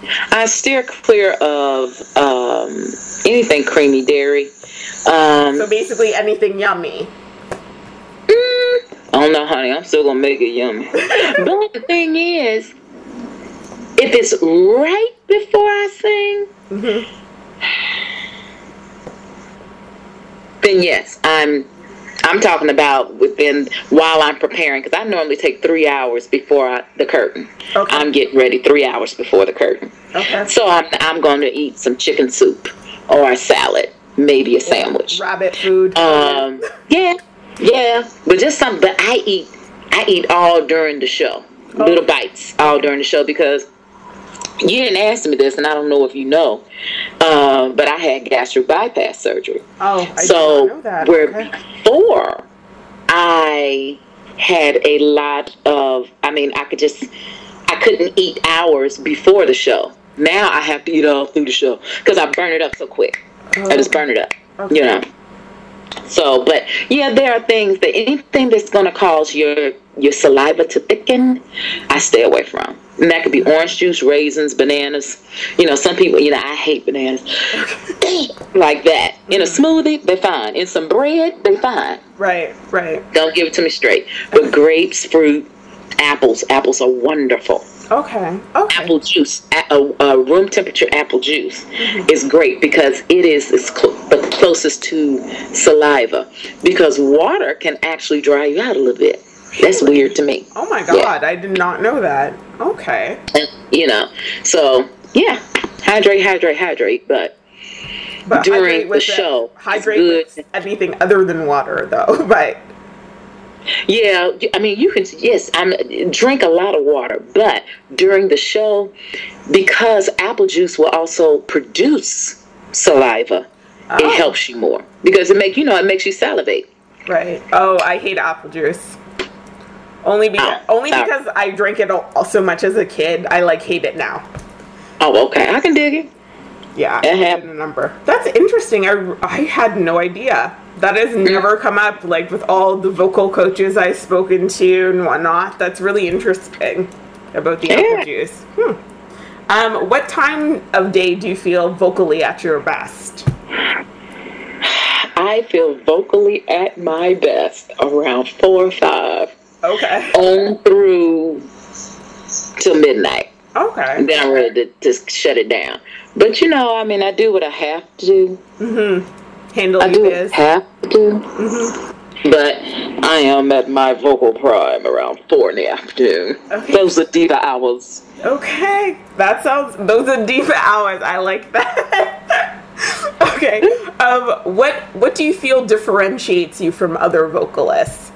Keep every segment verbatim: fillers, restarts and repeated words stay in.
I steer clear of um, anything creamy dairy. Um, so basically anything yummy. Mm, I don't know, honey. I'm still gonna make it yummy. But the thing is, if it's right before I sing, mm-hmm. then yes, I'm. I'm talking about within while I'm preparing, because I normally take three hours before I, the curtain. Okay. I'm getting ready three hours before the curtain. Okay. So I'm I'm going to eat some chicken soup or a salad, maybe a sandwich. Rabbit food. Um. Yeah. Yeah. But just something. But I eat I eat all during the show, oh. little bites all during the show, because you didn't ask me this, and I don't know if you know, uh, but I had gastric bypass surgery. Oh, I so did not know that. Where okay. before I had a lot of, I mean, I could just, I couldn't eat hours before the show. Now I have to eat all through the show because I burn it up so quick. Oh. I just burn it up, okay. you know. So, but yeah, there are things that anything that's going to cause your your saliva to thicken, I stay away from. And that could be orange juice, raisins, bananas. You know, some people, you know, I hate bananas. Like that. In a smoothie, they're fine. In some bread, they're fine. Right, right. Don't give it to me straight. But grapes, fruit, apples. Apples are wonderful. Okay, okay. Apple juice, a, a room temperature apple juice mm-hmm. is great because it is it's cl- the closest to saliva. Because water can actually dry you out a little bit. That's weird to me. Oh my God, yeah. I did not know that. Okay. And, you know, so yeah, hydrate, hydrate, hydrate. But, but during the show, hydrate with anything other than water, though. But yeah, I mean, you can yes, I'm drink a lot of water. But during the show, because apple juice will also produce saliva, oh. it helps you more because it make you know it makes you salivate. Right. Oh, I hate apple juice. Only because oh, only because I drank it all, so much as a kid. I like hate it now. Oh, okay. I can dig it. Yeah, I have a number. That's interesting. I, I had no idea. That has never come up, like with all the vocal coaches I've spoken to and whatnot. That's really interesting about the yeah. apple juice. Hmm. Um, what time of day do you feel vocally at your best? I feel vocally at my best around four or five. Okay. On through till midnight. Okay. And then I'm ready to just shut it down. But you know, I mean, I do what I have to do. Mm-hmm. Handle I your do biz. have to do. Mm-hmm. But I am at my vocal prime around four in the afternoon. Okay. Those are diva hours. Okay. That sounds, those are diva hours. I like that. Okay. Um, what, what do you feel differentiates you from other vocalists?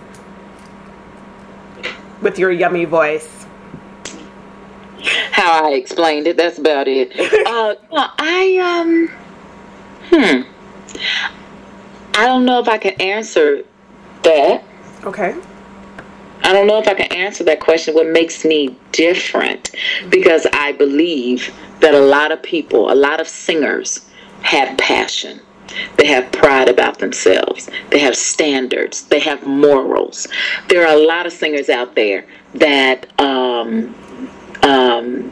With your yummy voice. How I explained it, that's about it. uh, I, um, hmm. I don't know if I can answer that. Okay. I don't know if I can answer that question, what makes me different. Because I believe that a lot of people, a lot of singers have passion. They have pride about themselves. They have standards. They have morals. There are a lot of singers out there that um, um,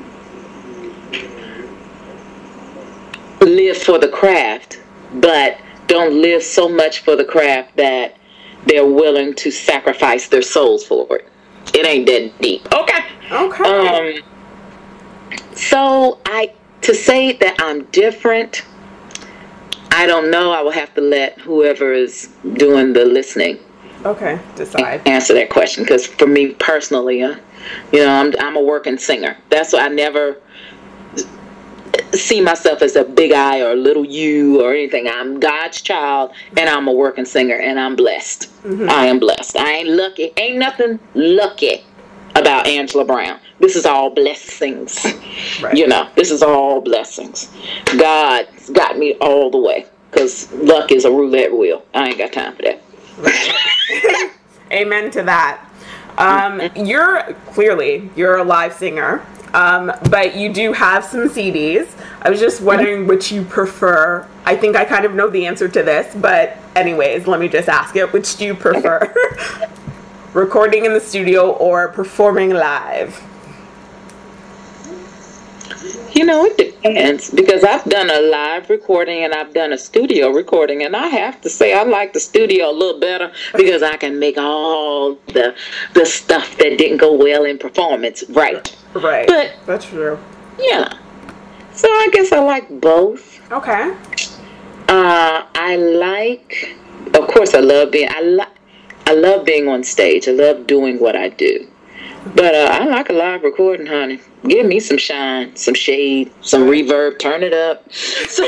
live for the craft, but don't live so much for the craft that they're willing to sacrifice their souls for it. It ain't that deep. Okay. Okay. Um, so I to say that I'm different, I don't know. I will have to let whoever is doing the listening okay decide answer that question. Because for me personally, uh, you know, I'm I'm a working singer. That's why I never see myself as a big I or a little U or anything. I'm God's child, and I'm a working singer, and I'm blessed. Mm-hmm. I am blessed. I ain't lucky. Ain't nothing lucky about Angela Brown. This is all blessings. Right. You know, this is all blessings. God's got me all the way, because luck is a roulette wheel. I ain't got time for that. Right. Amen to that. Um, you're clearly you're a live singer, um, but you do have some C Ds. I was just wondering which you prefer. I think I kind of know the answer to this, but anyways, let me just ask it. Which do you prefer? Recording in the studio or performing live? You know, it depends because I've done a live recording and I've done a studio recording, and I have to say I like the studio a little better because I can make all the the stuff that didn't go well in performance right. Right. But that's true. Yeah. So I guess I like both. Okay. Uh, I like, of course, I love being. I like. I love being on stage. I love doing what I do. But uh, I like a live recording, honey. Give me some shine, some shade, some reverb. Turn it up. So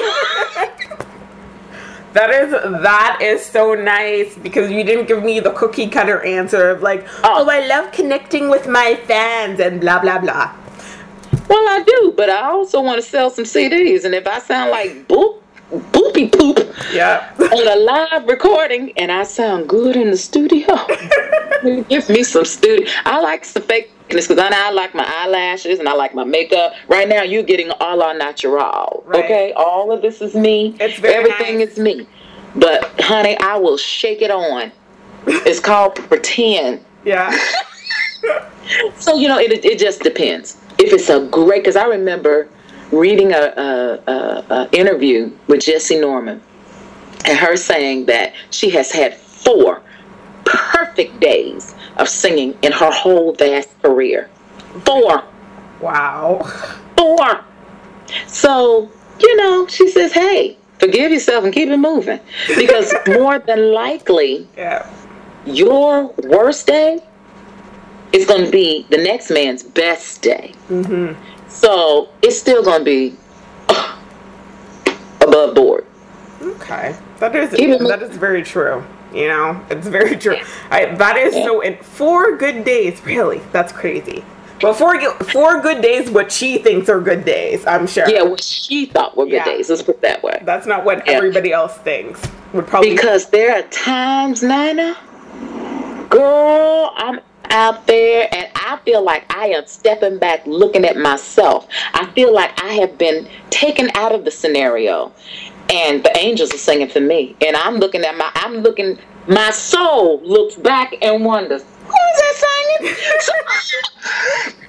that is that is so nice because you didn't give me the cookie cutter answer of like, oh, oh I love connecting with my fans and blah blah blah. Well, I do, but I also want to sell some C Ds, and if I sound like boop, boopy poop, yeah, on a live recording, and I sound good in the studio, give me some studio. I like some fakeness because I, I like my eyelashes and I like my makeup. Right now, you're getting all our natural. Right. Okay, all of this is me. It's very Everything nice. is me. But honey, I will shake it on. It's called pretend. Yeah. So you know, it it just depends. If it's a great, because I remember reading a, a, a, a interview with Jessie Norman, and her saying that she has had four perfect days of singing in her whole vast career. Four. Wow. Four. So, you know, she says, hey, forgive yourself and keep it moving. Because more than likely, yeah, your worst day is going to be the next man's best day. Mm-hmm. So it's still going to be uh, above board. Okay, that is that is very true. You know, it's very true. I, that is yeah. so. In four good days, really, that's crazy. Well, four four good days, what she thinks are good days, I'm sure. Yeah, what she thought were good yeah. days. Let's put it that way. That's not what yeah. everybody else thinks. Would probably because there are times, Nina, girl, I'm out there and I feel like I am stepping back looking at myself. I feel like I have been taken out of the scenario and the angels are singing for me, and I'm looking at my I'm looking my soul looks back and wonders, who's that singing?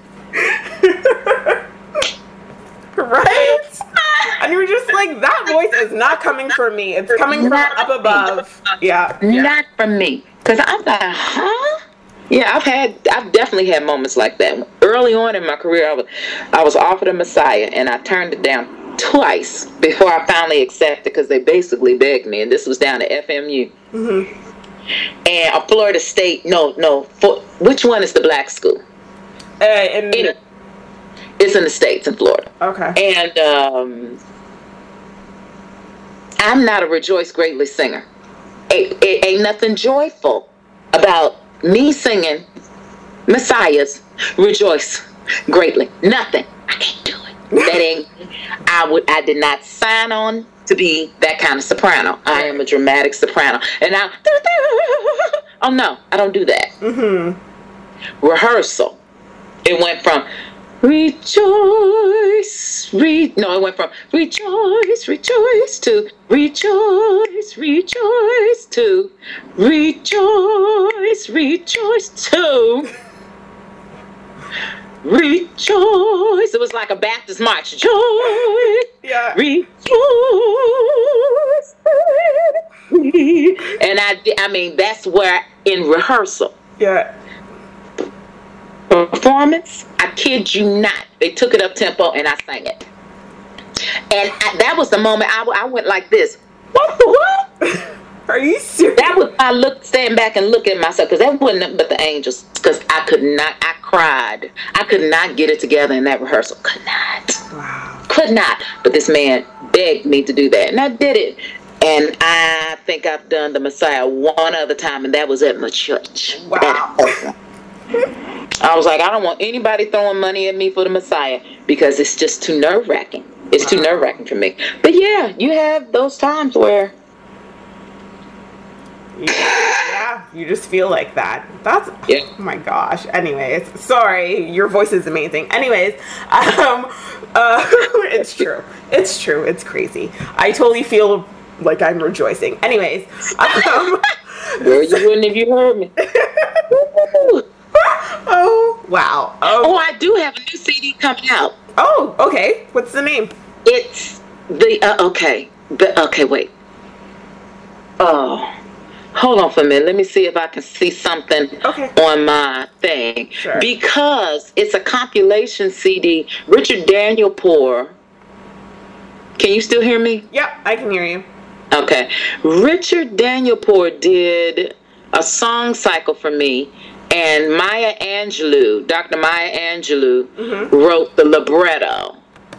Right? And you're just like, that voice is not coming from me, it's coming from not up above. Yeah, yeah. Not from me, because I'm like, huh? Yeah, I've had, I've definitely had moments like that. Early on in my career, I was, I was offered a Messiah, and I turned it down twice before I finally accepted, because they basically begged me, and this was down at F M U. Mm-hmm. And a Florida State, no, no, for, which one is the black school? Uh, in it, it's in the States, in Florida. Okay. And um, I'm not a Rejoice Greatly singer. It, it ain't nothing joyful about me singing Messiah's Rejoice Greatly. Nothing. I can't do it. That ain't. I would. I did not sign on to be that kind of soprano. I am a dramatic soprano, and I. Oh no, I don't do that. Mm-hmm. Rehearsal. It went from rejoice, re. No, it went from rejoice, rejoice to rejoice, rejoice to rejoice, rejoice to rejoice. It was like a Baptist march. Joy, yeah. Rejoice. And I, I mean, that's where in rehearsal. Yeah. Performance, I kid you not, they took it up tempo and I sang it, and I, that was the moment I, I went like this. What the what? Are you serious? That was I looked stand back and look at myself, because that wasn't nothing but the angels, because I could not. I cried. I could not get it together in that rehearsal. Could not. Wow. Could not. But this man begged me to do that, and I did it. And I think I've done the Messiah one other time, and that was at my church. Wow. I was like, I don't want anybody throwing money at me for the Messiah, because it's just too nerve-wracking. It's wow. too nerve-wracking for me. But yeah, you have those times where... Yeah, you just feel like that. That's... Yeah. Oh my gosh. Anyways, sorry, your voice is amazing. Anyways, um, uh, it's true. It's true. It's crazy. I totally feel like I'm rejoicing. Anyways. Um, Girl, you wouldn't if you heard me. Oh, wow. Oh. oh, I do have a new C D coming out. Oh, okay. What's the name? It's the uh, okay, but okay, wait. Oh, hold on for a minute. Let me see if I can see something Okay. on my thing. Sure. Because it's a compilation C D. Richard Daniel Poor. Can you still hear me? Yep, I can hear you. Okay. Richard Daniel Poor did a song cycle for me, and Maya Angelou, Doctor Maya Angelou, mm-hmm. wrote the libretto.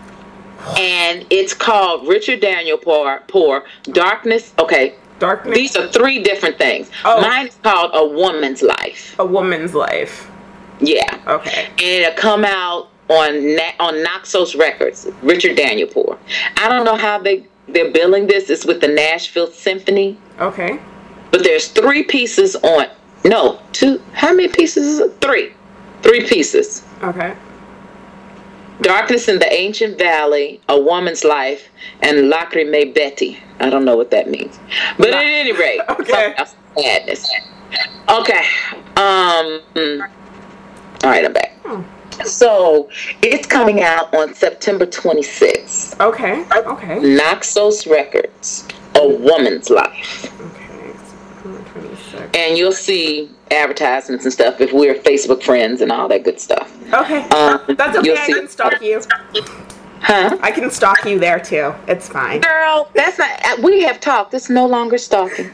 And it's called Richard Daniel Poor, Poor Darkness. Okay. Darkness. These are three different things. Oh. Mine is called A Woman's Life. A Woman's Life. Yeah. Okay. And it'll come out on Na- on Naxos Records, Richard Daniel Poor. I don't know how they, they're billing this. It's with the Nashville Symphony. Okay. But there's three pieces on, no, two, how many pieces is it? Three. Three pieces. Okay. Darkness in the Ancient Valley, A Woman's Life, and Lacrime Betty. I don't know what that means. But at any rate, okay. Sadness. Okay. Um. All right, I'm back. Hmm. So it's coming out on September twenty-sixth. Okay. Okay. Naxos Records, A Woman's Life. Okay. September twenty-sixth. And you'll see advertisements and stuff if we're Facebook friends and all that good stuff. Okay. Um, That's okay. I can stalk you. Huh? I can stalk you there too. It's fine. Girl, that's not. We have talked. It's no longer stalking.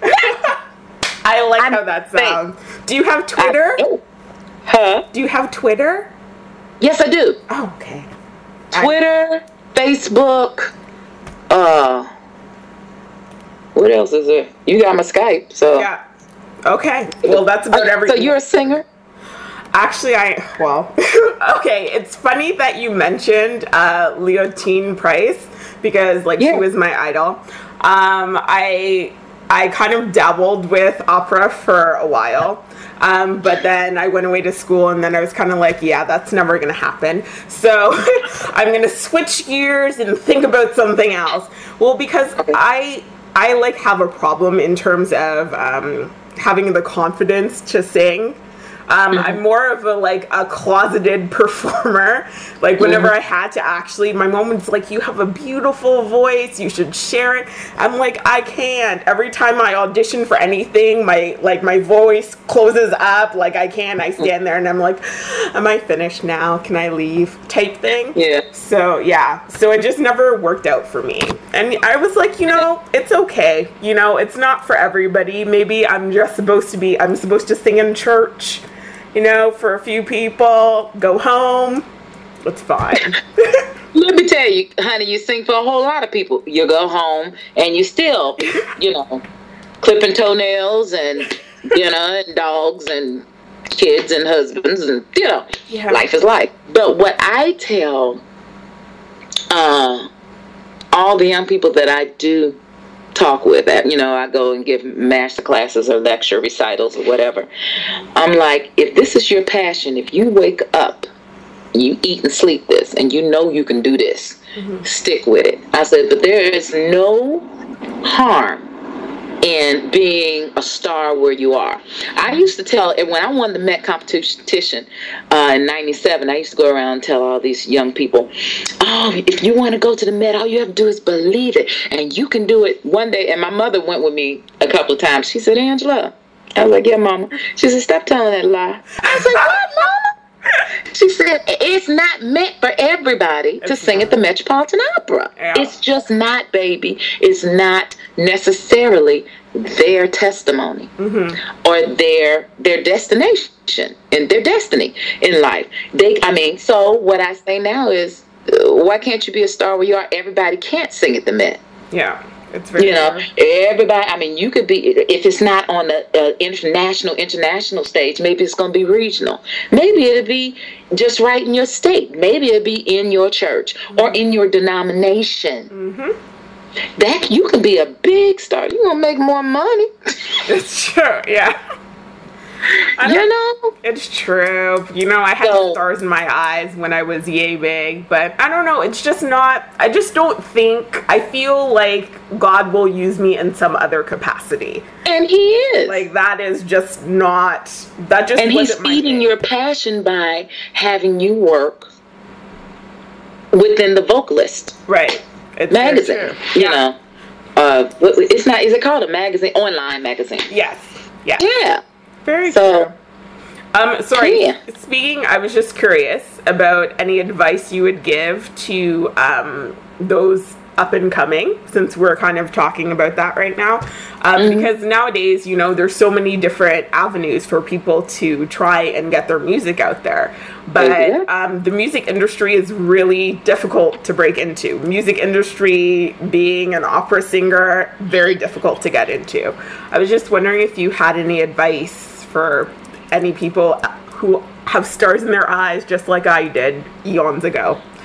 I like I'm how that sounds. Do you have Twitter? I, huh? Do you have Twitter? Yes, I do. Oh, okay. Twitter, I... Facebook. Uh, what else is there? You got my Skype, so yeah. Okay. Well, that's about uh, everything. So you're a singer? Actually, I, well, okay, it's funny that you mentioned uh, Leontyne Price, because, like, yeah. she was my idol. Um, I, I kind of dabbled with opera for a while, um, but then I went away to school, and then I was kind of like, yeah, that's never going to happen. So I'm going to switch gears and think about something else. Well, because I, I, like, have a problem in terms of um, having the confidence to sing. Um, mm-hmm. I'm more of a, like, a closeted performer. Like, whenever mm-hmm. I had to actually, my mom's like, you have a beautiful voice, you should share it. I'm like, I can't. Every time I audition for anything, my, like, my voice closes up, like, I can't. I stand there and I'm like, am I finished now? Can I leave? Type thing. Yeah. So, yeah. So it just never worked out for me. And I was like, you know, it's okay. You know, it's not for everybody. Maybe I'm just supposed to be, I'm supposed to sing in church. You know, for a few people, go home, it's fine. Let me tell you, honey, you sing for a whole lot of people. You go home and you still, you know, clipping toenails and, you know, and dogs and kids and husbands and, you know, yeah. life is life. But what I tell uh, all the young people that I do talk with, that, you know, I go and give master classes or lecture recitals or whatever. I'm like, if this is your passion, if you wake up, you eat and sleep this, and you know you can do this, mm-hmm. stick with it. I said, but there is no harm in being a star where you are. I used to tell, when I won the Met competition uh, in ninety-seven, I used to go around and tell all these young people, oh, if you want to go to the Met, all you have to do is believe it, and you can do it one day. And my mother went with me a couple of times. She said, Angela. I was like, yeah, Mama. She said, stop telling that lie. I said, what, Mama? She said, it's not meant for everybody to sing at the Metropolitan Opera. Yeah. It's just not, baby. It's not necessarily their testimony mm-hmm. or their their destination and their destiny in life. They, I mean, so what I say now is, uh, why can't you be a star where you are? Everybody can't sing at the Met. Yeah. It's very you know, hard. Everybody, I mean, you could be, if it's not on the uh, international, international stage, maybe it's going to be regional. Maybe it'll be just right in your state. Maybe it'll be in your church mm-hmm. or in your denomination. Mm-hmm. That, you can be a big star. You're going to make more money. It's true, yeah. You know? It's true. You know, I had so, stars in my eyes when I was yay big, but I don't know. It's just not, I just don't think, I feel like God will use me in some other capacity. And he is. Like, that is just not, that just and wasn't he's feeding your passion by having you work within the vocalist right it's magazine. You yeah. know, uh, it's not. Is it called a magazine? Online magazine. Yes. Yeah. Yeah. Very so, true. Um, sorry. Yeah. Speaking, I was just curious about any advice you would give to um, those up and coming, since we're kind of talking about that right now. Um, mm-hmm. Because nowadays, you know, there's so many different avenues for people to try and get their music out there. But mm-hmm. um, the music industry is really difficult to break into. Music industry, being an opera singer, very difficult to get into. I was just wondering if you had any advice for any people who have stars in their eyes, just like I did eons ago.